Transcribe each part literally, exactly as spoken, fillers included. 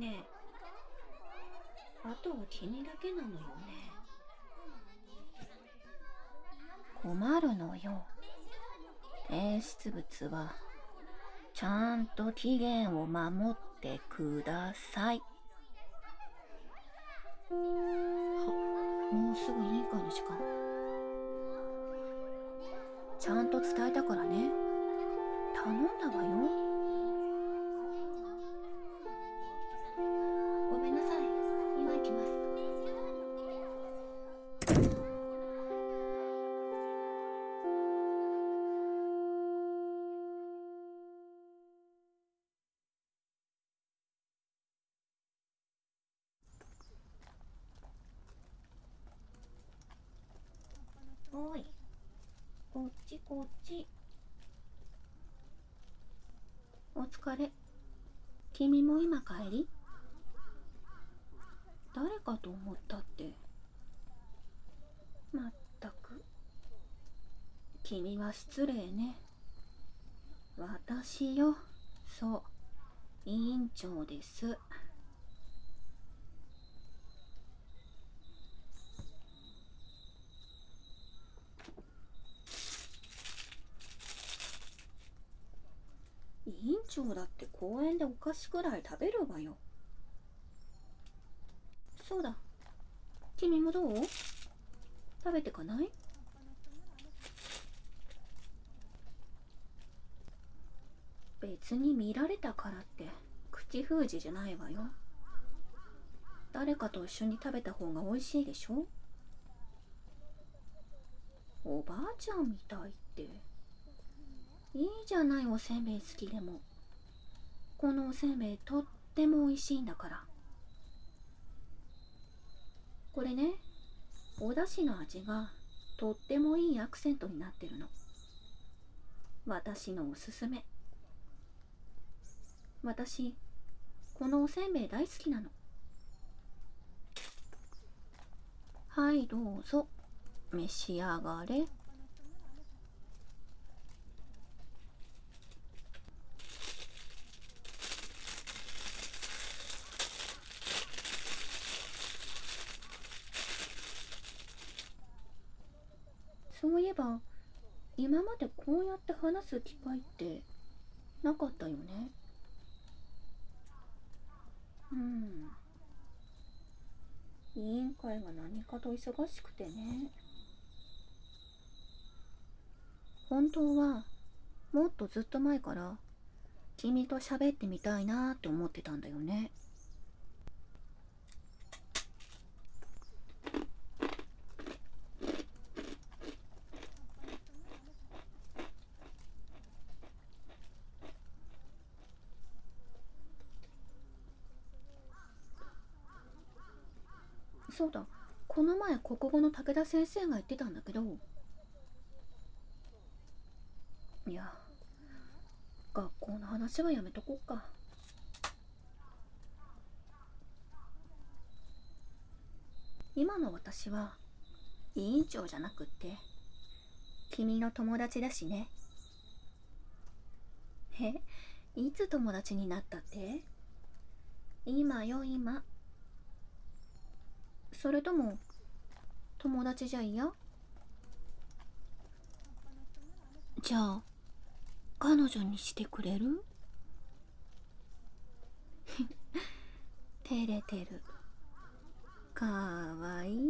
ねえ、あとは君だけなのよね。困るのよ。提出物はちゃんと期限を守ってください。あ、もうすぐ委員会の時間。ちゃんと伝えたからね。頼んだわよ。ごめんなさい。今行きます。おい、こっちこっち。お疲れ。君も今帰り？誰かと思ったって。まったく。君は失礼ね。私よ。そう。委員長です。委員長だって公園でお菓子くらい食べるわよ。そうだ。君もどう？食べてかない？別に見られたからって口封じじゃないわよ。誰かと一緒に食べた方が美味しいでしょ？おばあちゃんみたいって。いいじゃない、おせんべい好きでも。このおせんべいとっても美味しいんだから。これね、お出汁の味がとってもいいアクセントになってるの。私のおすすめ。私、このおせんべい大好きなの。はい、どうぞ。召し上がれ。そういえば、今までこうやって話す機会ってなかったよね。うん。委員会が何かと忙しくてね。本当は、もっとずっと前から、君と喋ってみたいなって思ってたんだよね。そうだ、この前国語の武田先生が言ってたんだけど、いや、学校の話はやめとこっか。今の私は委員長じゃなくって君の友達だしね。え、いつ友達になったって？今よ今。それとも友達じゃ嫌？じゃあ彼女にしてくれる？照れてる。かわいい。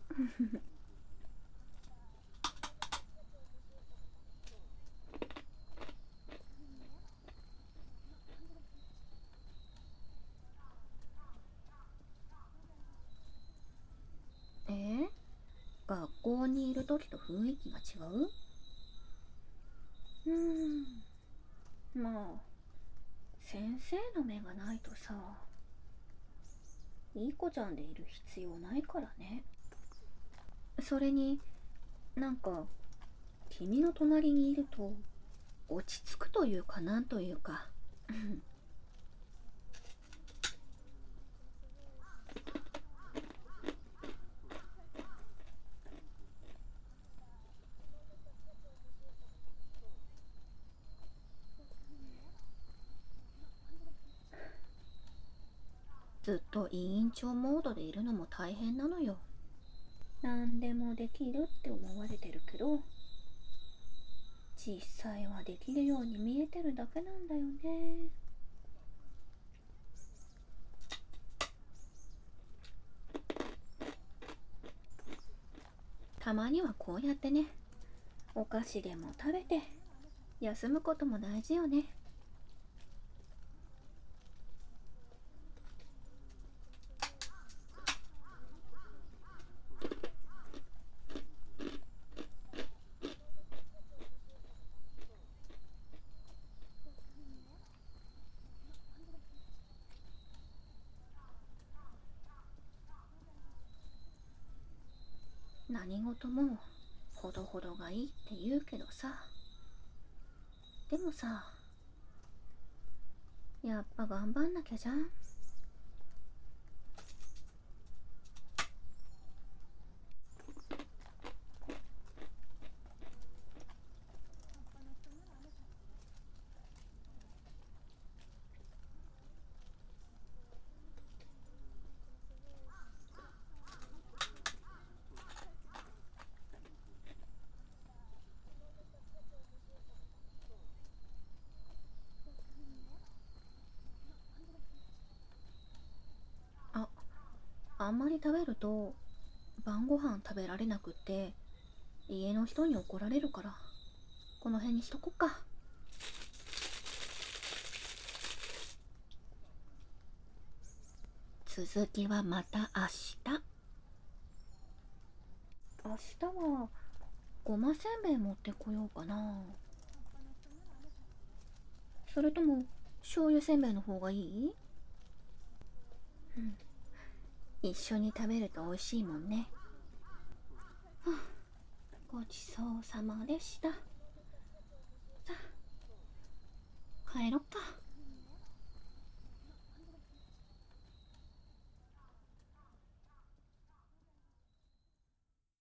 え？学校にいる時と雰囲気が違う？うーん、まあ先生の目がないとさ、いい子ちゃんでいる必要ないからね。それになんか君の隣にいると落ち着くというかなんというか。 ずっと委員長モードでいるのも大変なのよ。何でもできるって思われてるけど、実際はできるように見えてるだけなんだよね。たまにはこうやってね、お菓子でも食べて休むことも大事よね。何事もほどほどがいいって言うけどさ、でもさ、やっぱ頑張んなきゃじゃん。あ、あんまり食べると晩ご飯食べられなくって家の人に怒られるから、この辺にしとこっか。続きはまた明日。明日はごませんべい持ってこようかな。それとも醤油せんべいの方がいい？うん、一緒に食べると美味しいもんね。はあ、ごちそうさまでした。さあ帰ろっか。